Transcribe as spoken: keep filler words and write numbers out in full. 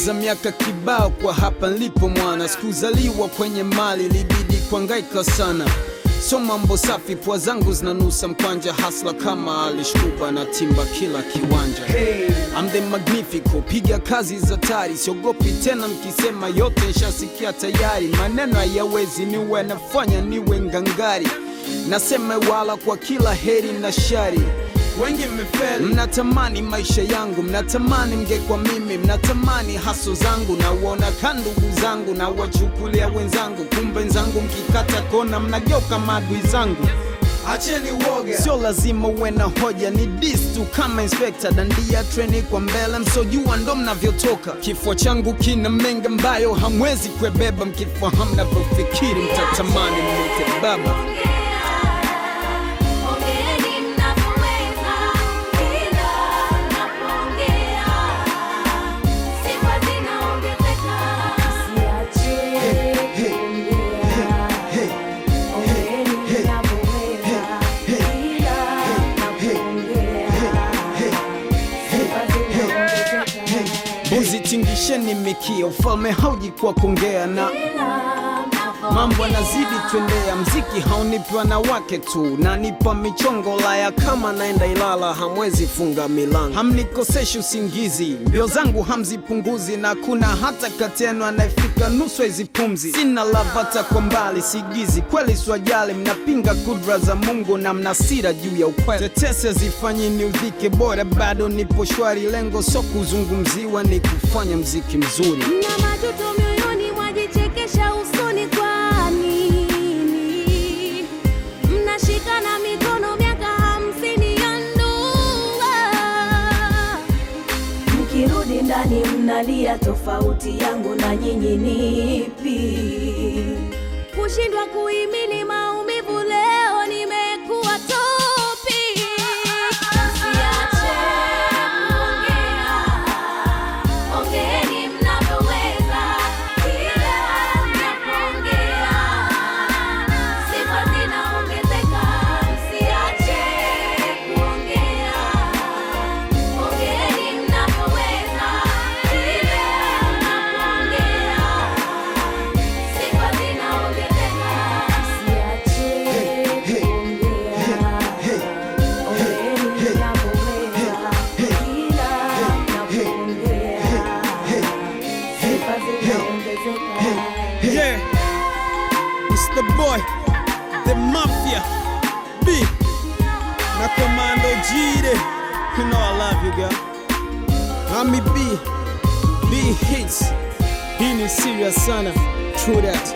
Nimepoteza miaka kibao kwa hapa nilipo mwana. Sikuzaliwa kwenye mali, libidi kuhangaika sana. So mambo safi, pua zangu zinanusa mkwanja. Hasla kama alishkuba na timba kila kiwanja. Hey, I'm the magnifico, piga kazi za tari. Siogopi tena mkisema yote nshasikia tayari. Maneno hayawezi niwe nafanya niwe ngangari. Nasema wala kwa kila heri na shari. Wengi mmefeli, mnatamani maisha yangu, mnatamani mngekuwa mimi, mnatamani haso zangu. Na uona kandugu zangu na wachukulia wenzangu, kumbe nzangu mkikata kona mnageuka maadui zangu. Acheni uoga, sio lazima uwe na hoja, ni diss tu kama inspector. Dandia treni kwa mbele, msojua ndo mnavyotoka. Kifua changu kina mengi ambayo hamwezi kuebeba. Mkifahamu navyofikiri mtatamani mwite baba. Uzitingisheni mikia, ufalme hauji kwa kuongea. Na mambo yanazidi tuendea, mziki haunipi wanawake tu, na nipa michongo laya kama naenda Ilala. Hamwezi funga milango, hamnikoseshi usingizi, mbio zangu hamzipunguzi. Na kuna hata kateno anayefika nusu hizi pumzi. Sina lavata kwa mbali, sigizi kweli swajali. Mnapinga kudra za Mungu na mnasira juu ya ukweli. Tetese zifanyi ni udhike, bora bado nipo shwari. Lengo so kuzungumziwa, ni kufanya mziki mzuri. Na majuto mioyoni mwajichekesha usoni kwa nini? Mnashikana mikono miaka hamsini ya ndoa. Mkirudi ndani mnalia, tofauti yangu na nyinyi nipi? Kushindwa kuhimili maumivu, leo nimekuwa topi. Usiache kuongea, ongeeni mnavyoweza. Kila mnapoongea, sifa zinaongezeka. Usiache kuongea, ongeeni mnavyoweza. Kila mnapoongea, sifa zinaongezeka. Usiache kuongea, ongeeni mnavyoweza. Kila mnapoongea, sifa zinaongezeka. Yeah, it's the boy, the mafia, B, na Commando Jide. You know I love you, girl. I'm B, B hits. Hii ni serious sana, true that.